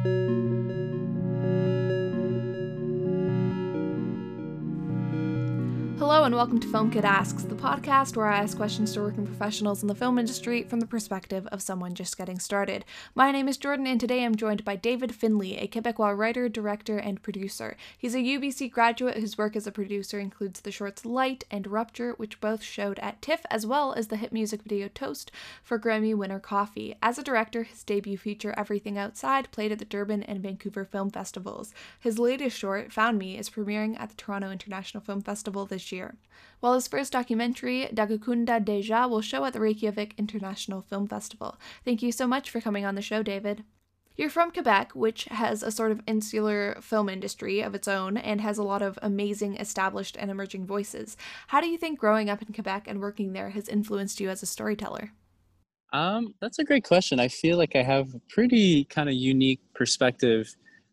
Hello and welcome to Film Kid Asks, the podcast where I ask questions to working professionals in the film industry from the perspective of someone just getting started. My name is Jordan and today I'm joined by David Finley, a Quebecois writer, director, and producer. He's a UBC graduate whose work as a producer includes the shorts Light and Rupture, which both showed at TIFF, as well as the hit music video Toast for Grammy winner Coffee. As a director, his debut feature Everything Outside played at the Durban and Vancouver Film Festivals. His latest short, Found Me, is premiering at the Toronto International Film Festival this year, while his first documentary, Dagakunda Deja, will show at the Reykjavik International Film Festival. Thank you so much for coming on the show, David. You're from Quebec, which has a sort of insular film industry of its own and has a lot of amazing established and emerging voices. How do you think growing up in Quebec and working there has influenced you as a storyteller? That's a great question. I feel like I have a pretty kind of unique perspective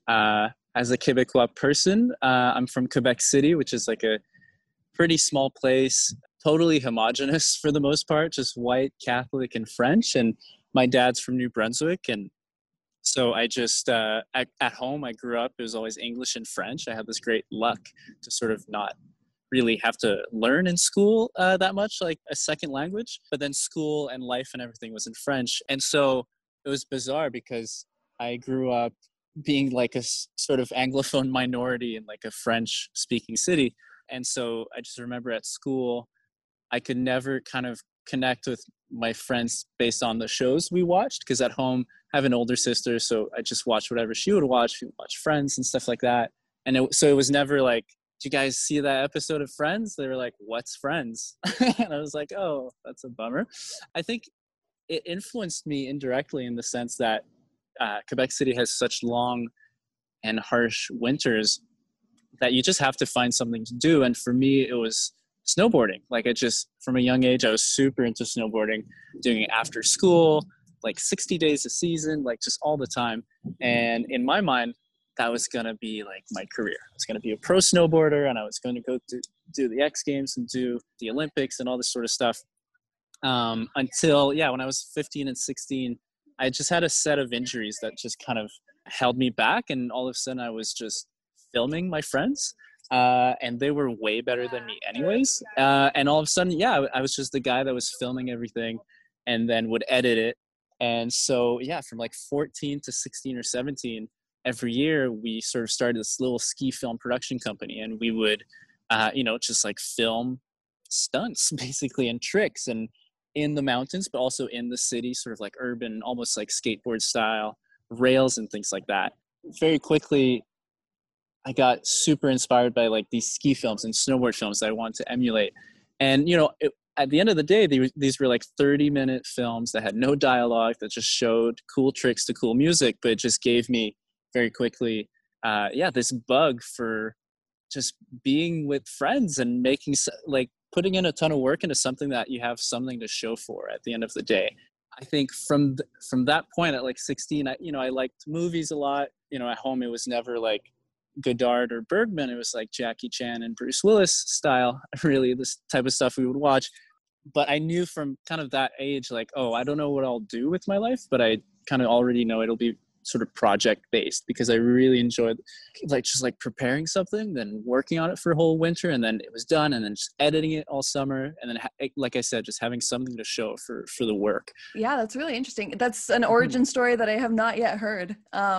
as a Quebecois person. I'm from Quebec City, which is like a pretty small place, totally homogenous for the most part, just white, Catholic, and French. And my dad's from New Brunswick. And so I just, at home, I grew up, it was always English and French. I had this great luck to sort of not really have to learn in school that much, like a second language. But then school and life and everything was in French. And so it was bizarre because I grew up being like a sort of Anglophone minority in like a French speaking city. And so I just remember at school, I could never kind of connect with my friends based on the shows we watched, because at home I have an older sister, so I just watched whatever she would watch. We would watch Friends and stuff like that. And so it was never like, did you guys see that episode of Friends? They were like, what's Friends? And I was like, oh, that's a bummer. I think it influenced me indirectly in the sense that Quebec City has such long and harsh winters that you just have to find something to do. And for me, it was snowboarding. Like from a young age, I was super into snowboarding, doing it after school, like 60 days a season, like just all the time. And in my mind, that was going to be like my career. I was going to be a pro snowboarder and I was going to go to do the X Games and do the Olympics and all this sort of stuff. Until, when I was 15 and 16, I just had a set of injuries that just kind of held me back. And all of a sudden I was just filming my friends and they were way better than me anyways. And all of a sudden, I was just the guy that was filming everything and then would edit it. And so, from like 14 to 16 or 17, every year we sort of started this little ski film production company, and we would, just like film stunts basically and tricks and in the mountains, but also in the city, sort of like urban, almost like skateboard style rails and things like that. Very quickly, I got super inspired by like these ski films and snowboard films that I wanted to emulate. And, at the end of the day, these were like 30-minute films that had no dialogue, that just showed cool tricks to cool music, but it just gave me very quickly, this bug for just being with friends and putting in a ton of work into something that you have something to show for at the end of the day. I think from that point at like 16, I liked movies a lot. At home, it was never like Godard or Bergman. It was like Jackie Chan and Bruce Willis style, really, this type of stuff we would watch. But I knew from kind of that age, like, oh, I don't know what I'll do with my life, but I kind of already know it'll be sort of project based, because I really enjoyed just preparing something, then working on it for a whole winter, and then it was done, and then just editing it all summer, and then like I said, just having something to show for the work. Yeah, that's really interesting. That's an origin story that I have not yet heard.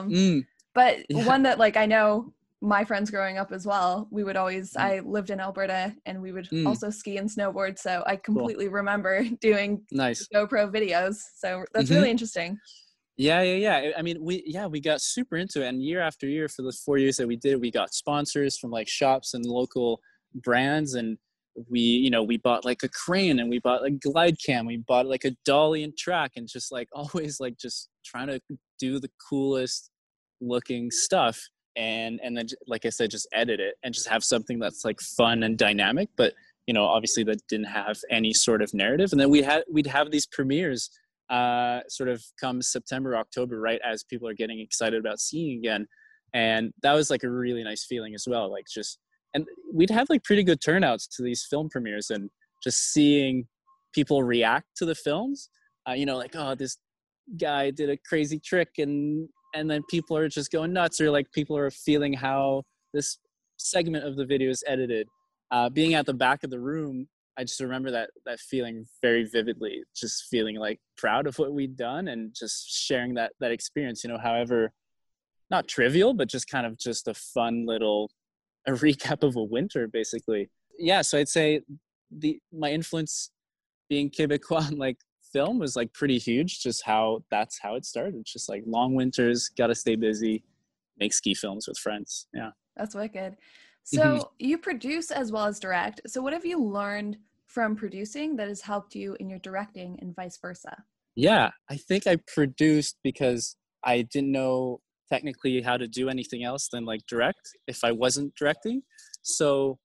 But one that I know my friends growing up as well, we would always, I lived in Alberta and we would also ski and snowboard. So I completely remember doing nice GoPro videos. So that's really interesting. Yeah. I mean, we got super into it, and year after year for the 4 years that we did, we got sponsors from like shops and local brands, and we bought like a crane, and we bought a glide cam, we bought like a dolly and track, and just like always like just trying to do the coolest looking stuff, and then like I said, just edit it and just have something that's like fun and dynamic, but obviously that didn't have any sort of narrative. And then we'd have these premieres sort of come September, October, right as people are getting excited about seeing again. And that was like a really nice feeling as well. And we'd have like pretty good turnouts to these film premieres, and just seeing people react to the films, like, oh, this guy did a crazy trick, and and then people are just going nuts, or like people are feeling how this segment of the video is edited. Being at the back of the room, I just remember that feeling very vividly, just feeling like proud of what we'd done and just sharing that experience, however, not trivial, but just kind of just a fun little a recap of a winter, basically. Yeah, so I'd say my influence being Quebecois in like film was like pretty huge. Just that's how it started. Just like long winters, gotta stay busy, make ski films with friends. Yeah. That's wicked. Mhm. So you produce as well as direct. So what have you learned from producing that has helped you in your directing and vice versa? Yeah, I think I produced because I didn't know technically how to do anything else than like direct if I wasn't directing. So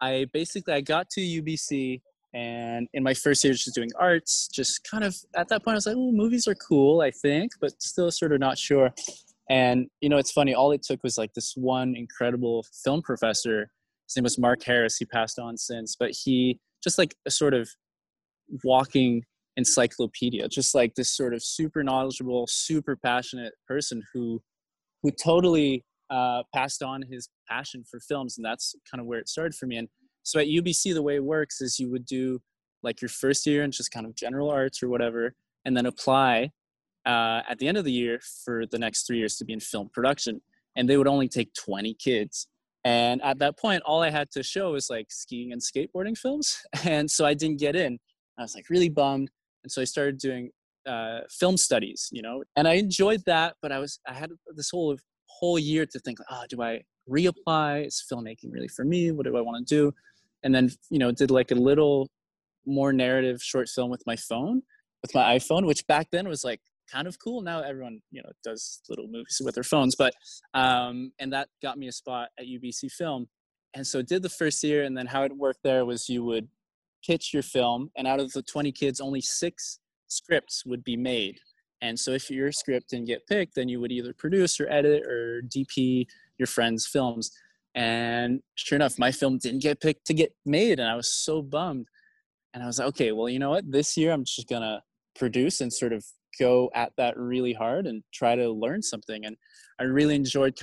I got to UBC, and in my first year just doing arts, just kind of at that point I was like, oh, movies are cool, I think, but still sort of not sure. And it's funny, all it took was like this one incredible film professor. His name was Mark Harris. He passed on since, but he just like a sort of walking encyclopedia, just like this sort of super knowledgeable, super passionate person who totally passed on his passion for films, and that's kind of where it started for me. And so at UBC, the way it works is you would do like your first year in just kind of general arts or whatever, and then apply at the end of the year for the next 3 years to be in film production. And they would only take 20 kids. And at that point, all I had to show was like skiing and skateboarding films. And so I didn't get in. I was like really bummed. And so I started doing film studies, and I enjoyed that. But I had this whole year to think, oh, do I reapply? Is filmmaking really for me? What do I want to do? And then, did like a little more narrative short film with my phone, with my iPhone, which back then was like kind of cool. Now everyone, does little movies with their phones, but, and that got me a spot at UBC Film. And so did the first year, and then how it worked there was you would pitch your film, and out of the 20 kids, only 6 scripts would be made. And so if your script didn't get picked, then you would either produce or edit or DP your friends' films. And sure enough, my film didn't get picked to get made, and I was so bummed. And I was like, okay, well, you know what? This year I'm just gonna produce and sort of go at that really hard and try to learn something. And I really enjoyed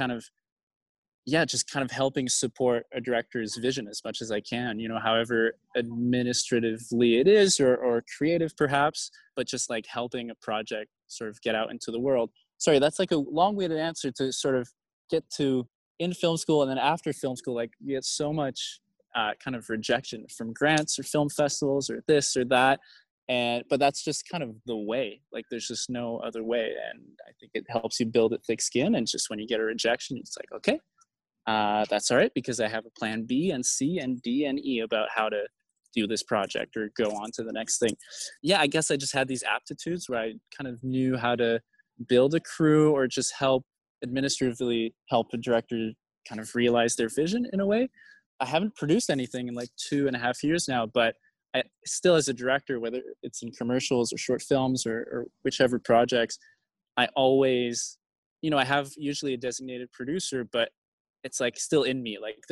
just kind of helping support a director's vision as much as I can, however administratively it is, or creative perhaps, but just like helping a project sort of get out into the world. Sorry, that's like a long-winded answer to sort of get to in film school. And then after film school, like you get so much kind of rejection from grants or film festivals or this or that. But that's just kind of the way, like there's just no other way. And I think it helps you build a thick skin. And just when you get a rejection, it's like, okay, that's all right, because I have a plan B and C and D and E about how to do this project or go on to the next thing. Yeah, I guess I just had these aptitudes where I kind of knew how to build a crew or just administratively help a director kind of realize their vision in a way. I haven't produced anything in like 2.5 years now, but I still, as a director, whether it's in commercials or short films or whichever projects, I always, I have usually a designated producer, but it's like still in me. Like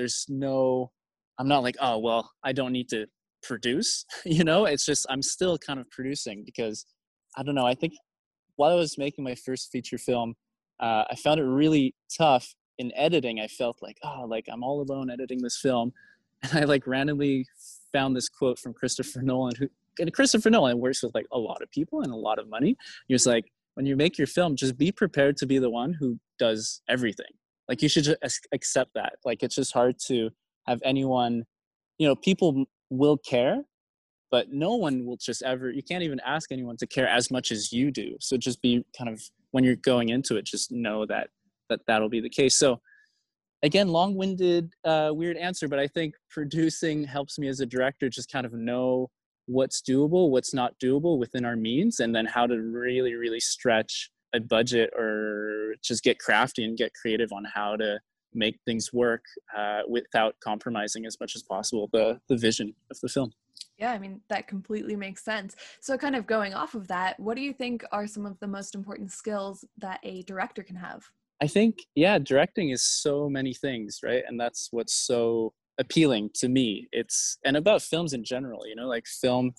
I'm not like, oh, well, I don't need to produce, it's just, I'm still kind of producing because I don't know. I think while I was making my first feature film, I found it really tough in editing. I felt like, oh, like I'm all alone editing this film. And I like randomly found this quote from Christopher Nolan, and Christopher Nolan works with like a lot of people and a lot of money. He was like, when you make your film, just be prepared to be the one who does everything. Like you should just accept that. Like it's just hard to have anyone, people will care, but no one will just ever, you can't even ask anyone to care as much as you do. So just be kind of, when you're going into it, just know that'll be the case. So again, long-winded, weird answer, but I think producing helps me as a director just kind of know what's doable, what's not doable within our means, and then how to really, really stretch a budget or just get crafty and get creative on how to make things work without compromising as much as possible the vision of the film. Yeah, I mean, that completely makes sense. So kind of going off of that, what do you think are some of the most important skills that a director can have? I think, yeah, directing is so many things, right? And that's what's so appealing to me. And about films in general, like film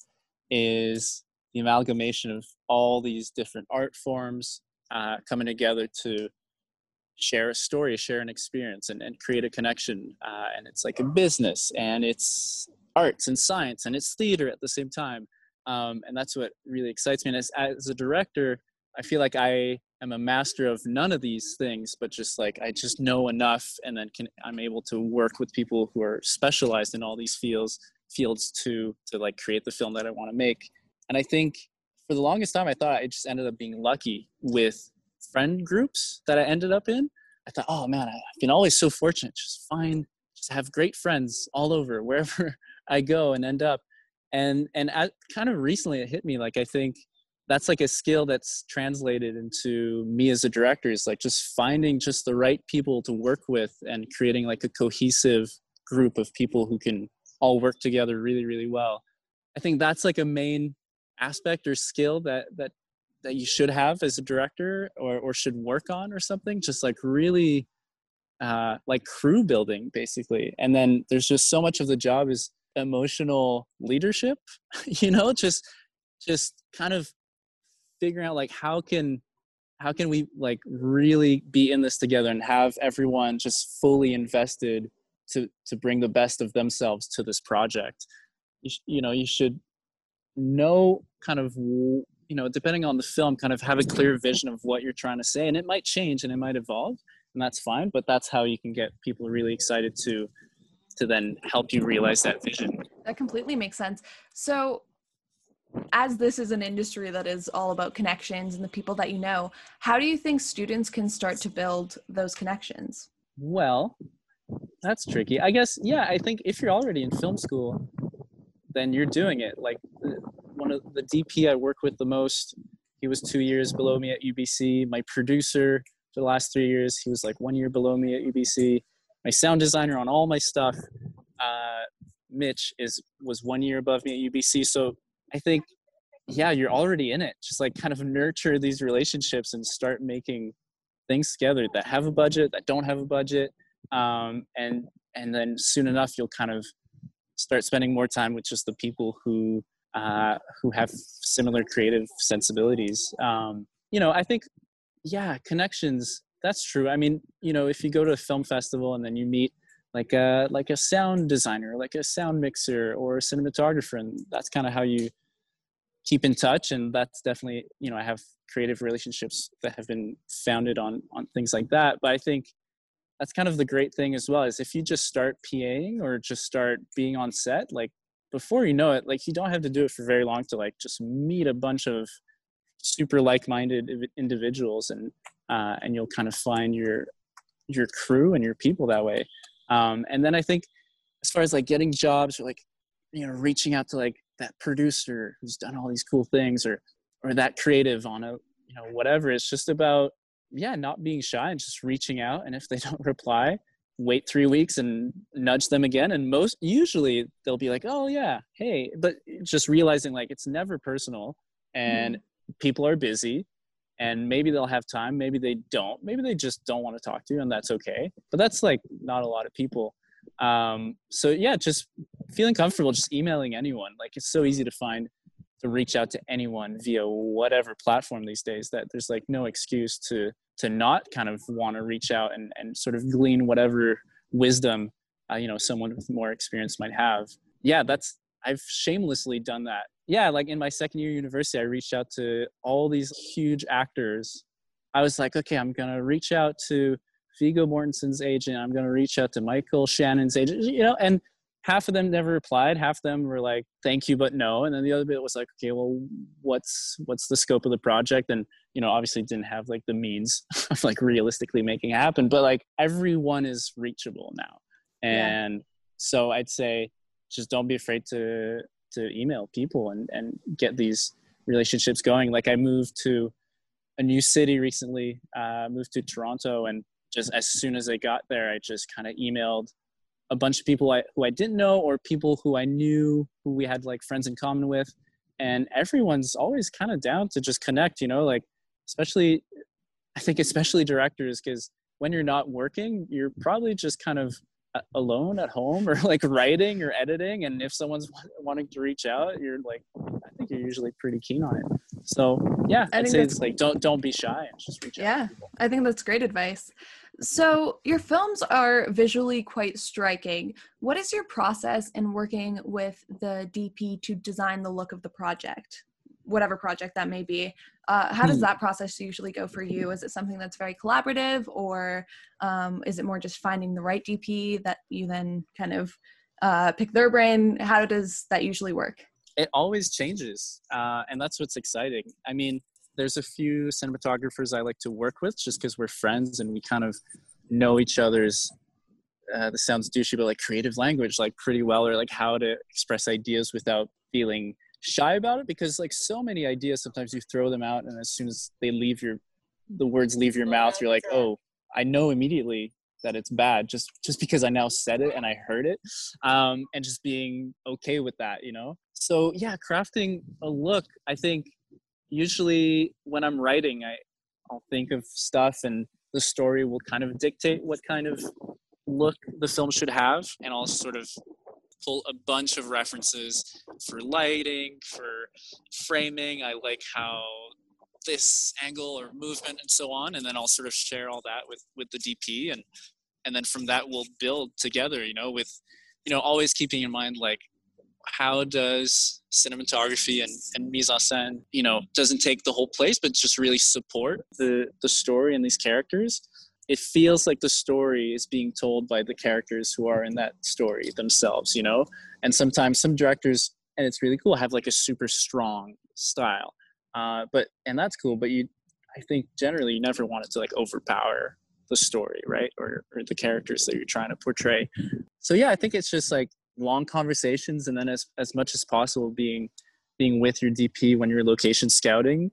is the amalgamation of all these different art forms coming together to share a story, share an experience, and create a connection. And it's like a business, and it's arts and science, and it's theater at the same time. And that's what really excites me. And as a director, I feel like I am a master of none of these things, but just like I just know enough, and then I'm able to work with people who are specialized in all these fields to like create the film that I want to make. And I think for the longest time, I thought I just ended up being lucky with friend groups that I ended up in. I thought, oh man, I've been always so fortunate. Just have great friends all over wherever I go and end up. And kind of recently it hit me, like, I think that's like a skill that's translated into me as a director, is like just finding just the right people to work with and creating like a cohesive group of people who can all work together really, really well. I think that's like a main aspect or skill that you should have as a director, or should work on, or something, just like really like crew building basically. And then there's just so much of the job is emotional leadership, just kind of figuring out like how can we like really be in this together and have everyone just fully invested to bring the best of themselves to this project. You should know kind of, depending on the film, kind of have a clear vision of what you're trying to say, and it might change and it might evolve, and that's fine, but that's how you can get people really excited to then help you realize that vision. That completely makes sense. So as this is an industry that is all about connections and the people that you know, how do you think students can start to build those connections? Well, that's tricky. I guess, yeah, I think if you're already in film school, then you're doing it. Like one of the DP I work with the most, he was 2 years below me at UBC. My producer for the last 3 years, he was like 1 year below me at UBC. My sound designer on all my stuff, Mitch, was 1 year above me at UBC. So I think, yeah, you're already in it. Just like kind of nurture these relationships and start making things together that have a budget, that don't have a budget. And then soon enough, you'll kind of start spending more time with just the people who have similar creative sensibilities. I think, yeah, connections, that's true. I mean, if you go to a film festival and then you meet like a sound designer, like a sound mixer or a cinematographer, and that's kind of how you keep in touch. And that's definitely, I have creative relationships that have been founded on things like that. But I think that's kind of the great thing as well, is if you just start PAing or just start being on set, like before you know it, like you don't have to do it for very long to like just meet a bunch of super like-minded individuals, and you'll kind of find your crew and your people that way. And then I think as far as like getting jobs, or like, reaching out to like that producer who's done all these cool things, or that creative on a, whatever, it's just about, yeah, not being shy and just reaching out. And if they don't reply, wait 3 weeks and nudge them again. And usually they'll be like, oh yeah, hey, but just realizing like it's never personal, and people are busy, and maybe they'll have time, maybe they don't, maybe they just don't want to talk to you, and that's okay. But that's like not a lot of people. So yeah, just feeling comfortable just emailing anyone. Like it's so easy to reach out to anyone via whatever platform these days, that there's like no excuse to not kind of want to reach out and sort of glean whatever wisdom, someone with more experience might have. Yeah, I've shamelessly done that. Yeah, like in my second year university, I reached out to all these huge actors. I was like, okay, I'm going to reach out to Viggo Mortensen's agent. I'm going to reach out to Michael Shannon's agent, and half of them never replied. Half of them were like, thank you, but no. And then the other bit was like, okay, well, what's the scope of the project? And, obviously didn't have like the means of like realistically making it happen, but like everyone is reachable now. And so I'd say just don't be afraid to email people and get these relationships going. Like I moved to a new city recently, moved to Toronto, and just as soon as I got there, I just kind of emailed a bunch of people who I didn't know, or people who I knew, who we had like friends in common with. And everyone's always kind of down to just connect, like especially directors, because when you're not working, you're probably just kind of alone at home, or like writing or editing. And if someone's wanting to reach out, I think you're usually pretty keen on it. So yeah, I'd say it's like, don't be shy and just reach out. Yeah, I think that's great advice. So your films are visually quite striking. What is your process in working with the DP to design the look of the project, whatever project that may be? How does that process usually go for you? Is it something that's very collaborative, or is it more just finding the right DP that you then kind of pick their brain? How does that usually work? It always changes, and that's what's exciting. I mean, there's a few cinematographers I like to work with just because we're friends and we kind of know each other's, this sounds douchey, but like creative language like pretty well, or like how to express ideas without feeling shy about it. Because like so many ideas, sometimes you throw them out and as soon as the words leave your mouth, you're like, oh, I know immediately that it's bad just because I now said it and I heard it, and just being okay with that, you know? So yeah, crafting a look, I think usually when I'm writing, I'll think of stuff and the story will kind of dictate what kind of look the film should have. And I'll sort of pull a bunch of references for lighting, for framing. I like how this angle or movement and so on. And then I'll sort of share all that with the DP. And then from that we'll build together, you know, with, you know, always keeping in mind, like, how does cinematography and mise en scène, you know, doesn't take the whole place, but just really support the story and these characters. It feels like the story is being told by the characters who are in that story themselves, you know? And sometimes some directors, and it's really cool, have like a super strong style. And that's cool, but I think generally you never want it to like overpower the story, right? Or the characters that you're trying to portray. So yeah, I think it's just like long conversations, and then as much as possible being with your DP when you're location scouting,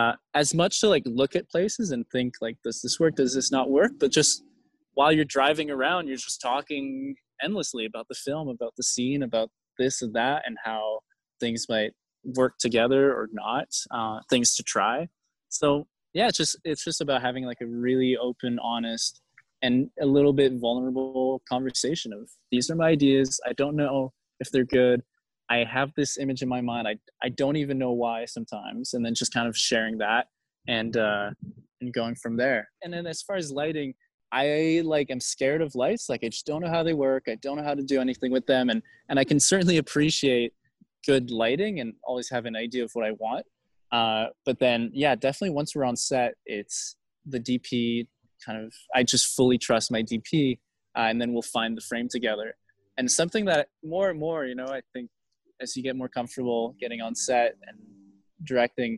as much to like look at places and think like, does this work, does this not work, but just while you're driving around, you're just talking endlessly about the film, about the scene, about this and that, and how things might work together or not, things to try. So yeah, it's just about having like a really open, honest, and a little bit vulnerable conversation of, these are my ideas. I don't know if they're good. I have this image in my mind. I don't even know why sometimes. And then just kind of sharing that and going from there. And then as far as lighting, I like am scared of lights. Like I just don't know how they work. I don't know how to do anything with them. And I can certainly appreciate good lighting and always have an idea of what I want. But then, yeah, definitely once we're on set, it's the DP I just fully trust my DP, and then we'll find the frame together. And something that more and more, you know, I think as you get more comfortable getting on set and directing,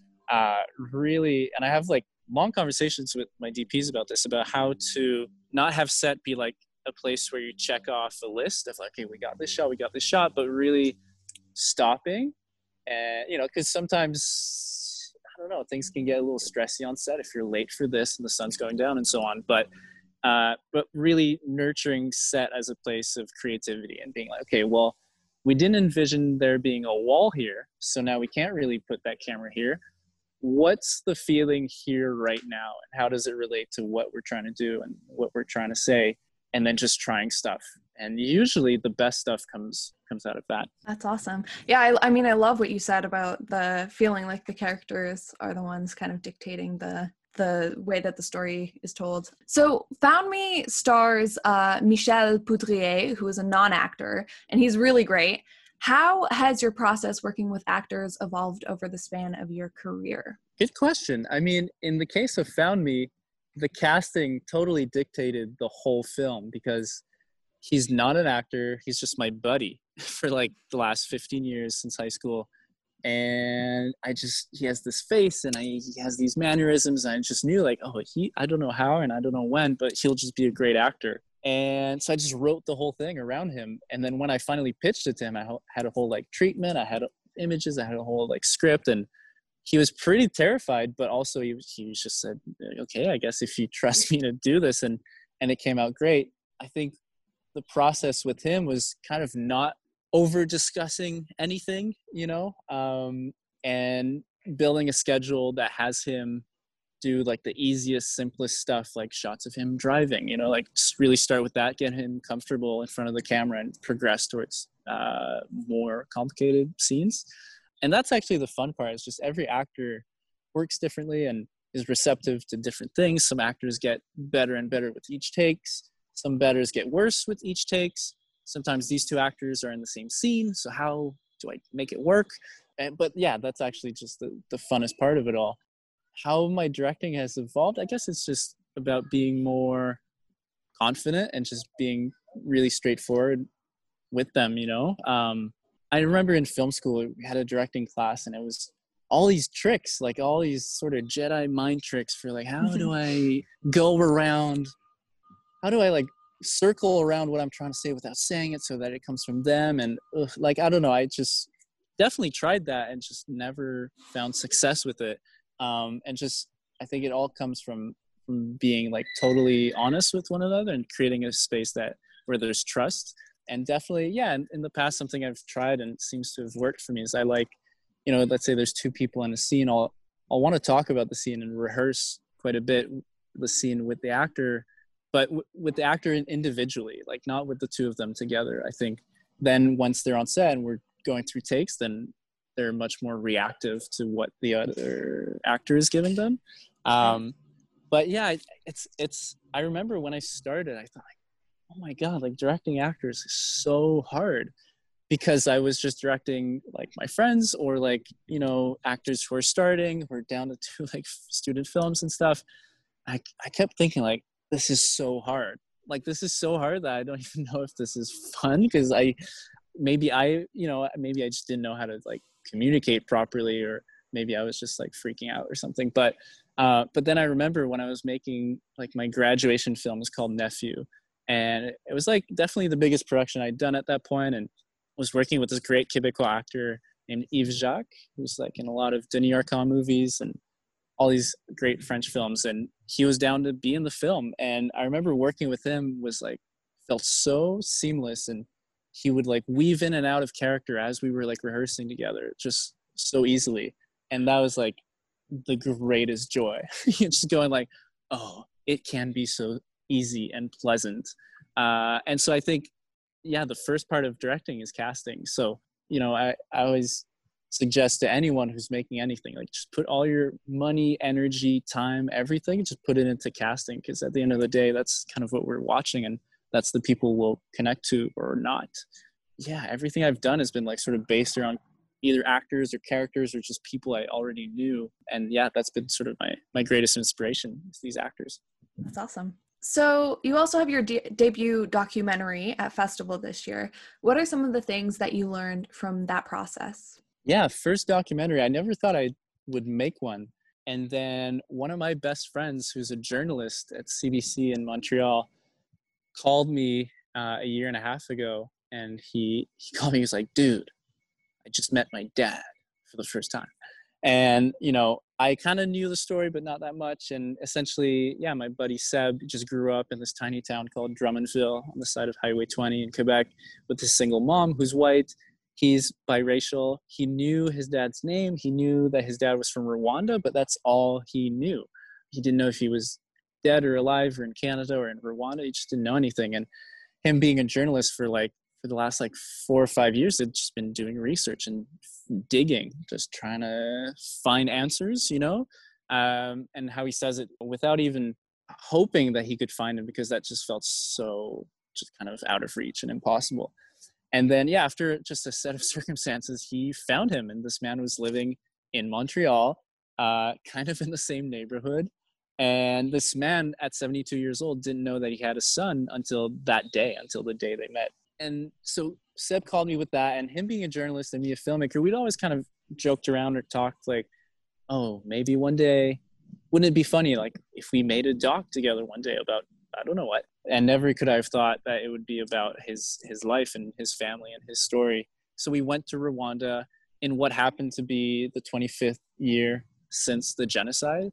really, and I have like long conversations with my DPs about this, about how to not have set be like a place where you check off a list of like, okay, we got this shot, but really stopping. And, you know, because sometimes, I don't know, things can get a little stressy on set if you're late for this and the sun's going down and so on. But really nurturing set as a place of creativity and being like, okay, well, we didn't envision there being a wall here, so now we can't really put that camera here. What's the feeling here right now, and how does it relate to what we're trying to do and what we're trying to say? And then just trying stuff. And usually the best stuff comes out of that. That's awesome. Yeah, I mean, I love what you said about the feeling like the characters are the ones kind of dictating the way that the story is told. So Found Me stars Michel Poudrier, who is a non-actor, and he's really great. How has your process working with actors evolved over the span of your career? Good question. I mean, in the case of Found Me, the casting totally dictated the whole film, because he's not an actor. He's just my buddy for like the last 15 years since high school. And he has this face and he has these mannerisms. And I just knew like, oh, I don't know how and I don't know when, but he'll just be a great actor. And so I just wrote the whole thing around him. And then when I finally pitched it to him, I had a whole like treatment. I had images. I had a whole like script, and he was pretty terrified, but also he just said, okay, I guess if you trust me to do this, and it came out great. I think the process with him was kind of not over discussing anything, you know, and building a schedule that has him do like the easiest, simplest stuff, like shots of him driving, you know, like just really start with that, get him comfortable in front of the camera and progress towards more complicated scenes. And that's actually the fun part, is just every actor works differently, and is receptive to different things. Some actors get better and better with each takes. Some betters get worse with each takes. Sometimes these two actors are in the same scene, so how do I make it work? But yeah, that's actually just the funnest part of it all. How my directing has evolved, I guess it's just about being more confident and just being really straightforward with them, you know? I remember in film school, we had a directing class and it was all these tricks, like all these sort of Jedi mind tricks for like, how do I go around, how do I like circle around what I'm trying to say without saying it so that it comes from them? And like, I don't know, I just definitely tried that and just never found success with it. And just, I think it all comes from being like totally honest with one another and creating a space that where there's trust. And definitely, yeah, in the past, something I've tried and seems to have worked for me is I like, you know, let's say there's two people in a scene, I'll want to talk about the scene and rehearse quite a bit the scene with the actor, but with the actor individually, like not with the two of them together. I think then once they're on set and we're going through takes, then they're much more reactive to what the other actor is giving them. But yeah, it's. I remember when I started, I thought, oh my God, like directing actors is so hard because I was just directing like my friends or like, you know, actors who are starting, who are down to do like student films and stuff. I kept thinking like, this is so hard. Like, this is so hard that I don't even know if this is fun because maybe I just didn't know how to like communicate properly, or maybe I was just like freaking out or something. But then I remember when I was making like my graduation film, is called Nephew. And it was like definitely the biggest production I'd done at that point, and was working with this great Quebecois actor named Yves Jacques, who's like in a lot of Denis Arcand movies and all these great French films. And he was down to be in the film. And I remember working with him was like, felt so seamless. And he would like weave in and out of character as we were like rehearsing together, just so easily. And that was like the greatest joy. Just going like, oh, it can be so easy and pleasant. And so I think, yeah, the first part of directing is casting. So, you know, I always suggest to anyone who's making anything, like just put all your money, energy, time, everything, just put it into casting. Because at the end of the day, that's kind of what we're watching, and that's the people we'll connect to or not. Yeah, everything I've done has been like sort of based around either actors or characters or just people I already knew. And yeah, that's been sort of my greatest inspiration, is these actors. That's awesome. So you also have your debut documentary at Festival this year. What are some of the things that you learned from that process? Yeah, first documentary. I never thought I would make one. And then one of my best friends, who's a journalist at CBC in Montreal, called me a year and a half ago. And he called me, he was like, dude, I just met my dad for the first time. And, you know, I kind of knew the story, but not that much. And essentially, yeah, my buddy Seb just grew up in this tiny town called Drummondville on the side of Highway 20 in Quebec with his single mom who's white. He's biracial. He knew his dad's name. He knew that his dad was from Rwanda, but that's all he knew. He didn't know if he was dead or alive or in Canada or in Rwanda. He just didn't know anything. And him being a journalist for the last like 4 or 5 years, had just been doing research and digging, just trying to find answers, you know, and how he says it without even hoping that he could find them, because that just felt so just kind of out of reach and impossible. And then, yeah, after just a set of circumstances, he found him, and this man was living in Montreal, kind of in the same neighborhood. And this man at 72 years old didn't know that he had a son until that day, until the day they met. And so Seb called me with that, and him being a journalist and me a filmmaker, we'd always kind of joked around or talked like, oh, maybe one day, wouldn't it be funny like if we made a doc together one day about I don't know what. And never could I have thought that it would be about his life and his family and his story. So we went to Rwanda in what happened to be the 25th year since the genocide.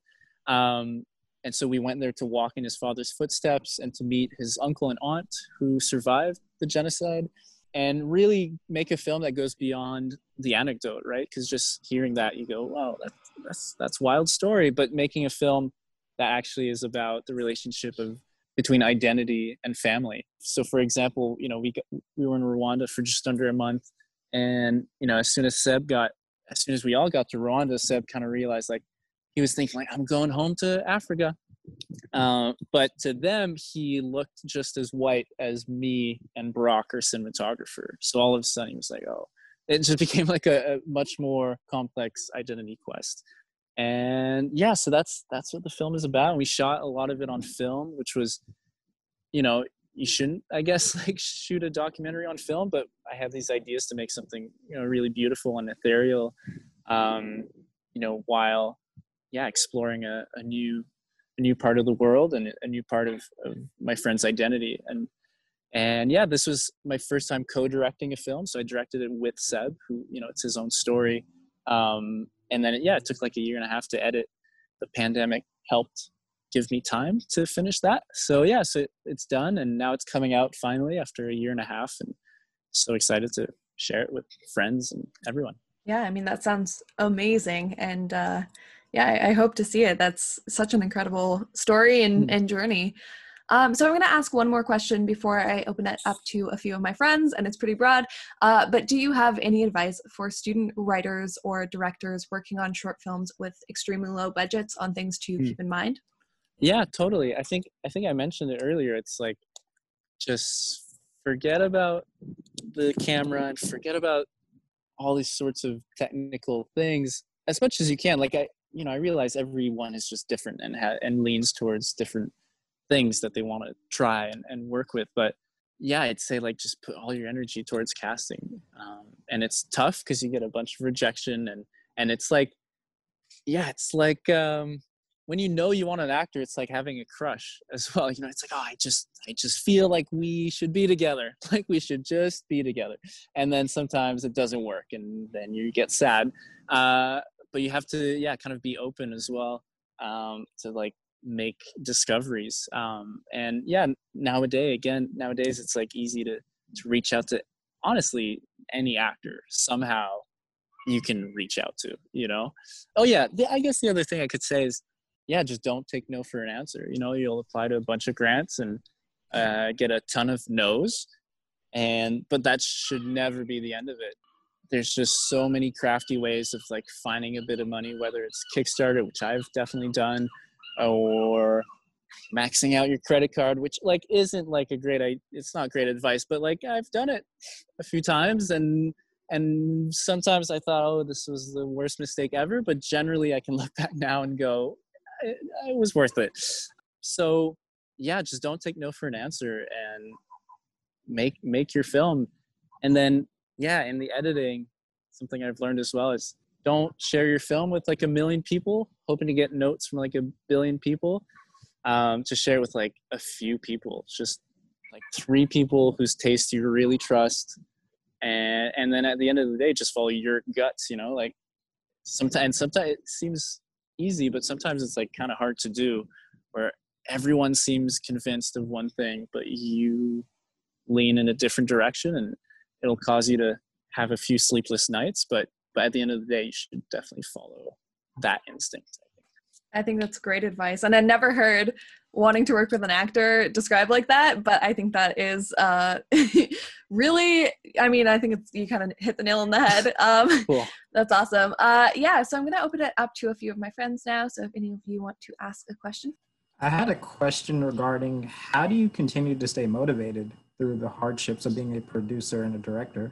And so we went there to walk in his father's footsteps and to meet his uncle and aunt who survived the genocide, and really make a film that goes beyond the anecdote, right? Because just hearing that, you go, wow, that's wild story. But making a film that actually is about the relationship between identity and family. So for example, you know, we were in Rwanda for just under a month. And, you know, as soon as we all got to Rwanda, Seb kind of realized like, he was thinking like, I'm going home to Africa. But to them, he looked just as white as me and Brock, our cinematographer. So all of a sudden he was like, oh, it just became like a much more complex identity quest. And yeah, so that's what the film is about. And we shot a lot of it on film, which was, you know, you shouldn't, I guess, like shoot a documentary on film, but I have these ideas to make something, you know, really beautiful and ethereal, you know, while, yeah, exploring a new part of the world and a new part of my friend's identity. And yeah, this was my first time co-directing a film. So I directed it with Seb, who, you know, it's his own story. And then, it took like a year and a half to edit. The pandemic helped give me time to finish that. So yeah, so it's done. And now it's coming out finally after a year and a half. And so excited to share it with friends and everyone. Yeah, I mean, that sounds amazing. And yeah, I hope to see it. That's such an incredible story and journey. So I'm going to ask one more question before I open it up to a few of my friends, and it's pretty broad. But do you have any advice for student writers or directors working on short films with extremely low budgets on things to keep in mind? Yeah, totally. I think I mentioned it earlier. It's like, just forget about the camera and forget about all these sorts of technical things as much as you can. Like I realize everyone is just different and leans towards different things that they want to try and work with. But yeah, I'd say like just put all your energy towards casting. And it's tough because you get a bunch of rejection and it's like, yeah, it's like when you know you want an actor, it's like having a crush as well. You know, it's like, oh, I just feel like we should be together. Like we should just be together. And then sometimes it doesn't work and then you get sad. But you have to, yeah, kind of be open as well to like make discoveries. And yeah, nowadays it's like easy to reach out to honestly any actor somehow you can reach out to, you know? Oh yeah, I guess the other thing I could say is, yeah, just don't take no for an answer. You know, you'll apply to a bunch of grants and get a ton of no's, but that should never be the end of it. There's just so many crafty ways of like finding a bit of money, whether it's Kickstarter, which I've definitely done, or maxing out your credit card, which like isn't like it's not great advice, but like I've done it a few times and sometimes I thought, oh, this was the worst mistake ever, but generally I can look back now and go, it was worth it. So yeah, just don't take no for an answer and make your film. And then yeah, in the editing, something I've learned as well is don't share your film with like 1 million people hoping to get notes from like 1 billion people. To share with like a few people, just like 3 people whose taste you really trust. And then at the end of the day, just follow your guts, you know, like sometimes it seems easy, but sometimes it's like kind of hard to do, where everyone seems convinced of one thing, but you lean in a different direction and it'll cause you to have a few sleepless nights. But at the end of the day, you should definitely follow that instinct. I think that's great advice. And I never heard wanting to work with an actor described like that, but I think that is really, I mean, I think you kind of hit the nail on the head. Cool. That's awesome. Yeah, so I'm going to open it up to a few of my friends now. So if any of you want to ask a question. I had a question regarding how do you continue to stay motivated through the hardships of being a producer and a director?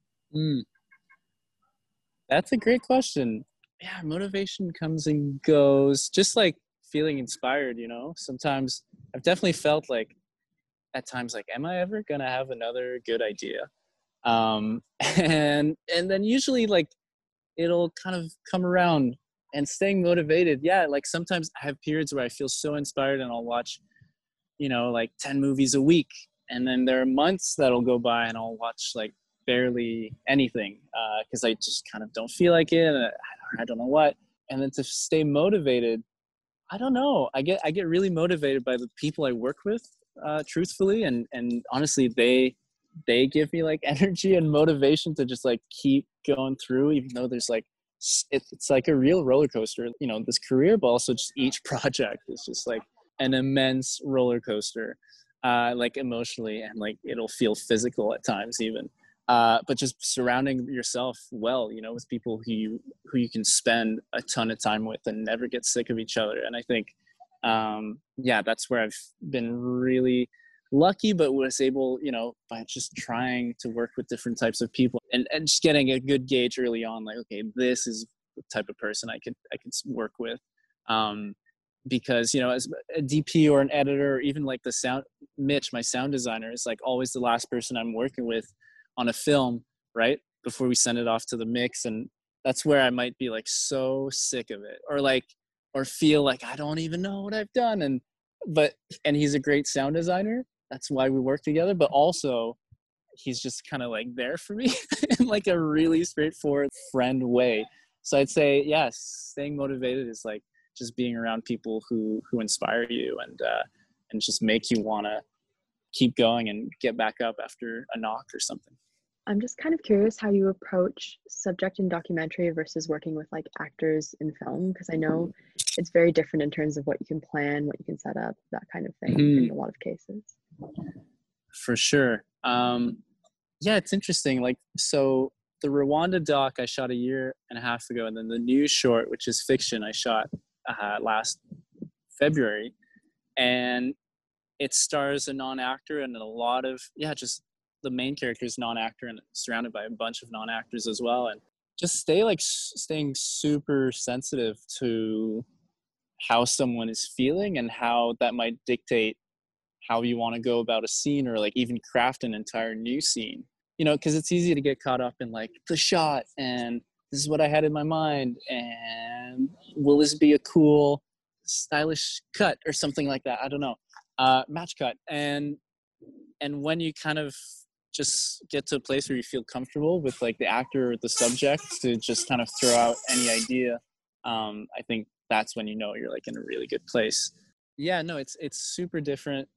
That's a great question. Yeah, motivation comes and goes, just like feeling inspired, you know? Sometimes I've definitely felt like at times like, am I ever gonna have another good idea? And then usually like it'll kind of come around. And staying motivated, yeah, like sometimes I have periods where I feel so inspired and I'll watch, you know, like 10 movies a week. And then there are months that'll go by and I'll watch like barely anything because I just kind of don't feel like it. I don't know what. And then to stay motivated, I don't know. I get really motivated by the people I work with, truthfully, and honestly, they give me like energy and motivation to just like keep going through, even though there's like it's like a real roller coaster, you know, this career, but also just each project is just like an immense roller coaster, like emotionally, and like it'll feel physical at times even. but just surrounding yourself well, with people who you can spend a ton of time with and never get sick of each other. And I think, that's where I've been really lucky, but was able, by just trying to work with different types of people and just getting a good gauge early on, like, okay, this is the type of person I could work with. Because, as a DP or an editor, or even like Mitch, my sound designer, is like always the last person I'm working with on a film, right? Before we send it off to the mix. And that's where I might be like so sick of it, or feel like I don't even know what I've done. And he's a great sound designer. That's why we work together. But also he's just kind of like there for me in like a really straightforward friend way. So I'd say, yes, staying motivated is like just being around people who inspire you and just make you want to keep going and get back up after a knock or something. I'm just kind of curious how you approach subject in documentary versus working with like actors in film, because I know it's very different in terms of what you can plan, what you can set up, that kind of thing in a lot of cases. For sure. It's interesting. Like, so the Rwanda doc I shot a year and a half ago, and then the new short, which is fiction, I shot last February, and it stars a non-actor and a lot of just the main character is non-actor and surrounded by a bunch of non-actors as well, and just staying super sensitive to how someone is feeling and how that might dictate how you want to go about a scene, or like even craft an entire new scene, because it's easy to get caught up in like the shot and this is what I had in my mind, and will this be a cool stylish cut or something like that, I don't know, match cut. And when you kind of just get to a place where you feel comfortable with like the actor or the subject to just kind of throw out any idea, I think that's when you're like in a really good place. It's super different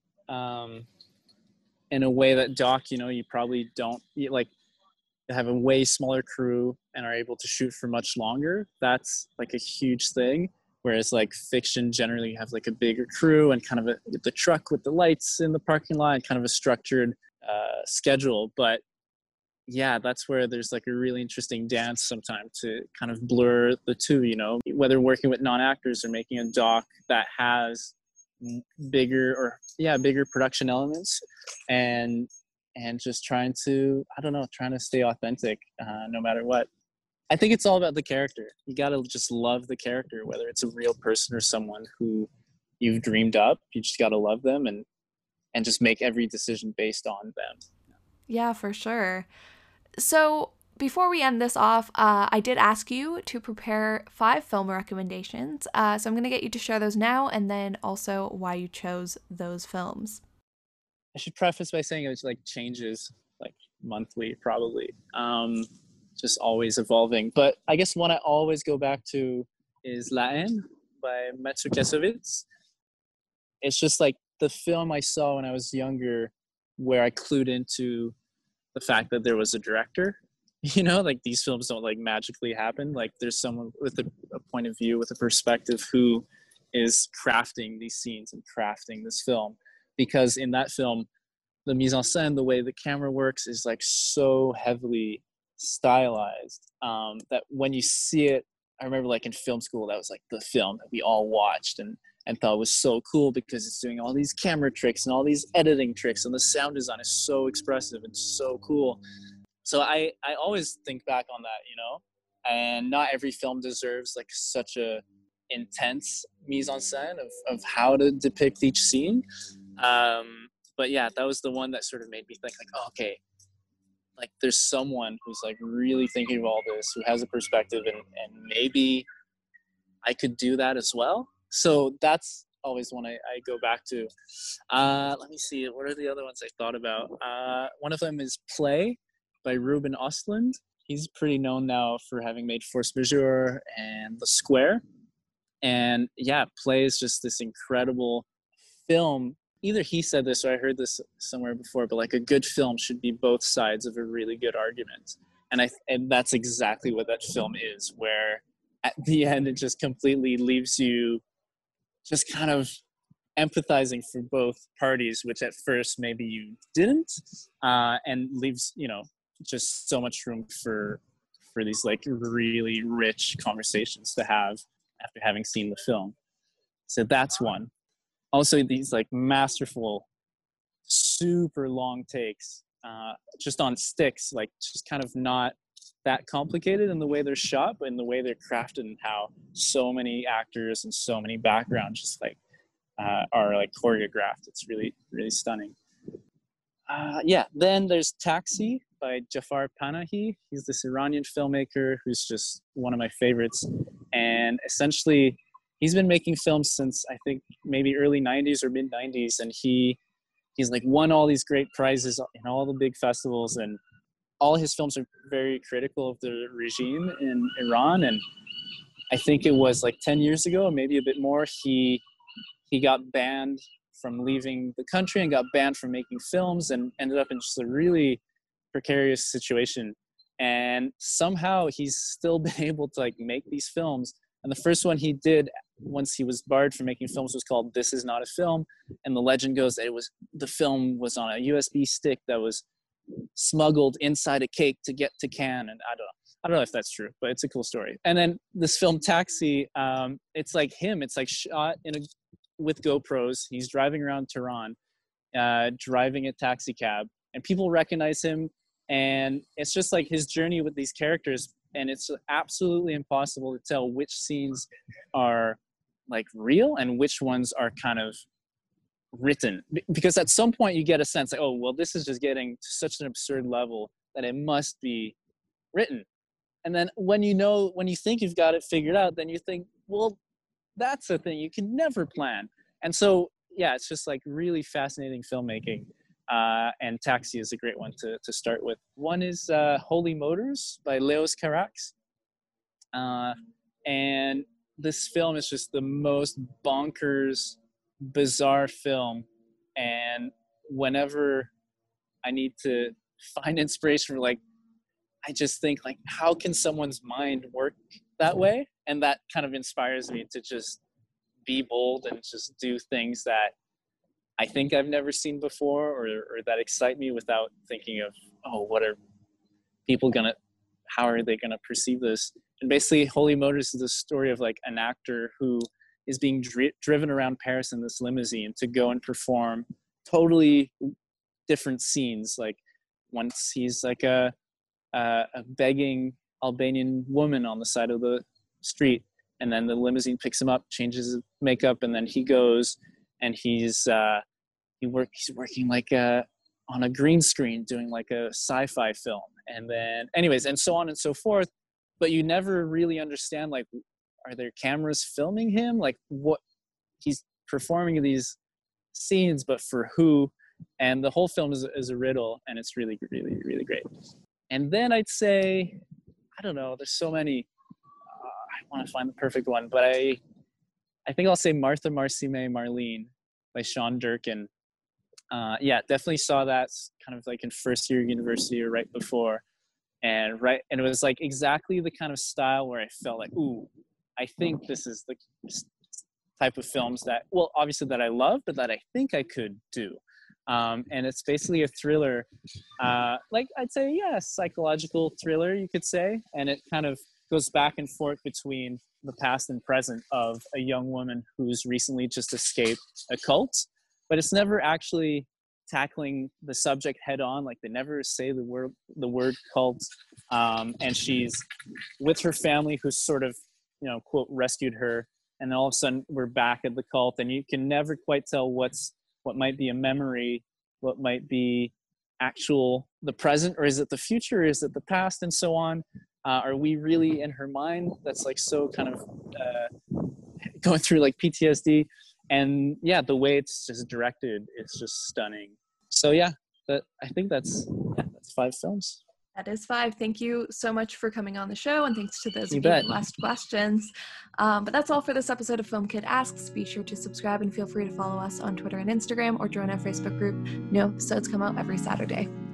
in a way that doc, you probably don't like have a way smaller crew and are able to shoot for much longer. That's like a huge thing. Whereas like fiction, generally you have like a bigger crew and kind of the truck with the lights in the parking lot and kind of a structured schedule. But that's where there's like a really interesting dance sometimes to kind of blur the two, whether working with non-actors or making a doc that has bigger production elements and just trying to stay authentic no matter what. I think it's all about the character. You got to just love the character, whether it's a real person or someone who you've dreamed up. You just got to love them and just make every decision based on them. Yeah, for sure. So before we end this off, I did ask you to prepare 5 film recommendations. So I'm going to get you to share those now, and then also why you chose those films. I should preface by saying it like changes like monthly, probably. Just always evolving. But I guess one I always go back to is La Haine by Matthew Kassovitz. It's just like the film I saw when I was younger, where I clued into the fact that there was a director. Like these films don't like magically happen. Like there's someone with a point of view, with a perspective, who is crafting these scenes and crafting this film. Because in that film, the mise en scène, the way the camera works, is like so heavily stylized that when you see it, I remember like in film school, that was like the film that we all watched and thought was so cool because it's doing all these camera tricks and all these editing tricks, and the sound design is so expressive and so cool. So I always think back on that, and not every film deserves like such a intense mise en scène of how to depict each scene. But that was the one that sort of made me think like, oh, okay, like there's someone who's like really thinking of all this, who has a perspective, and maybe I could do that as well. So that's always one I go back to. Let me see, what are the other ones I thought about? One of them is Play by Ruben Östlund. He's pretty known now for having made Force Majeure and The Square. And Play is just this incredible film. Either he said this or I heard this somewhere before, but like a good film should be both sides of a really good argument. And that's exactly what that film is, where at the end it just completely leaves you just kind of empathizing for both parties, which at first maybe you didn't, and leaves, just so much room for these like really rich conversations to have after having seen the film. So that's one. Also, these like masterful, super long takes, just on sticks, like just kind of not that complicated in the way they're shot, but in the way they're crafted, and how so many actors and so many backgrounds just like are like choreographed. It's really, really stunning. Then there's Taxi by Jafar Panahi. He's this Iranian filmmaker who's just one of my favorites. And essentially, he's been making films since I think maybe early 90s or mid 90s. And he's like won all these great prizes in all the big festivals. And all his films are very critical of the regime in Iran. And I think it was like 10 years ago, maybe a bit more, he got banned from leaving the country and got banned from making films and ended up in just a really precarious situation. And somehow he's still been able to like make these films. And the first one he did once he was barred from making films was called This Is Not a Film. And the legend goes that the film was on a USB stick that was smuggled inside a cake to get to Cannes. And I don't know if that's true, but it's a cool story. And then this film Taxi, it's like him. It's like shot with GoPros. He's driving around Tehran, driving a taxi cab, and people recognize him. And it's just like his journey with these characters. And it's absolutely impossible to tell which scenes are like real and which ones are kind of written. Because at some point you get a sense like, oh, well, this is just getting to such an absurd level that it must be written. And then when you think you've got it figured out, then you think, well, that's a thing you can never plan. And so, yeah, it's just like really fascinating filmmaking. And Taxi is a great one to start with. One is Holy Motors by Leos Carax. And this film is just the most bonkers, bizarre film. And whenever I need to find inspiration for like, I just think like, how can someone's mind work that way? And that kind of inspires me to just be bold and just do things that I think I've never seen before, or that excite me without thinking of, oh, how are they gonna perceive this? And basically Holy Motors is the story of like an actor who is being driven around Paris in this limousine to go and perform totally different scenes. Like once he's like a begging Albanian woman on the side of the street, and then the limousine picks him up, changes his makeup, and then he goes and he's working like on a green screen doing like a sci-fi film, and then anyways, and so on and so forth. But you never really understand, like, are there cameras filming him? Like, what he's performing these scenes, but for who? And the whole film is a riddle, and it's really, really, really great. And then I'd say, I don't know, there's so many. I want to find the perfect one, but I think I'll say Martha Marcime Marlene by Sean Durkin. Definitely saw that kind of like in first year university or right before. And it was like exactly the kind of style where I felt like, ooh, I think this is the type of films that, well, obviously that I love, but that I think I could do. And it's basically a thriller, like I'd say, psychological thriller, you could say. And it kind of goes back and forth between the past and present of a young woman who's recently just escaped a cult, but it's never actually tackling the subject head on. Like they never say the word cult. And she's with her family who's sort of, quote, rescued her. And then all of a sudden we're back at the cult, and you can never quite tell what might be a memory, what might be the present, or is it the future, is it the past, and so on. Are we really in her mind? That's like so kind of going through like PTSD. And yeah, the way it's just directed is just stunning. So yeah, I think that's 5 films. That is 5. Thank you so much for coming on the show, and thanks to those of you bet. who asked questions. But that's all for this episode of Film Kid Asks. Be sure to subscribe and feel free to follow us on Twitter and Instagram, or join our Facebook group. New episodes come out every Saturday.